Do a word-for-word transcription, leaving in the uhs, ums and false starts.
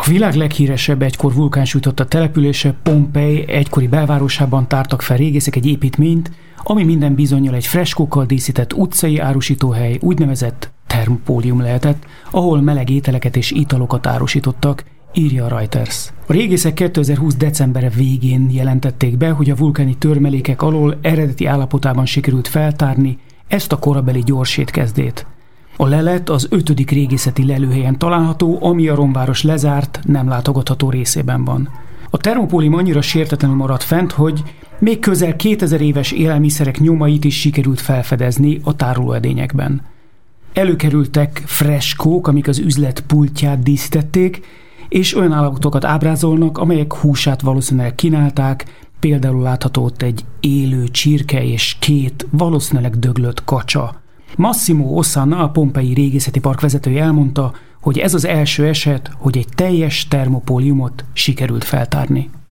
A világ leghíresebb egykor vulkánsújtotta települése, Pompei egykori belvárosában tártak fel régészek egy építményt, ami minden bizonnyal egy freskókkal díszített utcai árusítóhely, úgynevezett termopólium lehetett, ahol meleg ételeket és italokat árusítottak, írja a Reuters. A régészek kétezer-húsz decembere végén jelentették be, hogy a vulkáni törmelékek alól eredeti állapotában sikerült feltárni ezt a korabeli gyorsétkezdét. A lelet az ötödik régészeti lelőhelyen található, ami a romváros lezárt, nem látogatható részében van. A termopólium annyira sértetlenül maradt fent, hogy még közel kétezer éves élelmiszerek nyomait is sikerült felfedezni a tárolóedényekben. Előkerültek freskók, amik az üzlet pultját díszítették, és olyan állapotokat ábrázolnak, amelyek húsát valószínűleg kínálták, például látható ott egy élő csirke és két valószínűleg döglött kacsa. Massimo Ossana, a Pompei Régészeti Park vezetője elmondta, hogy ez az első eset, hogy egy teljes termopóliumot sikerült feltárni.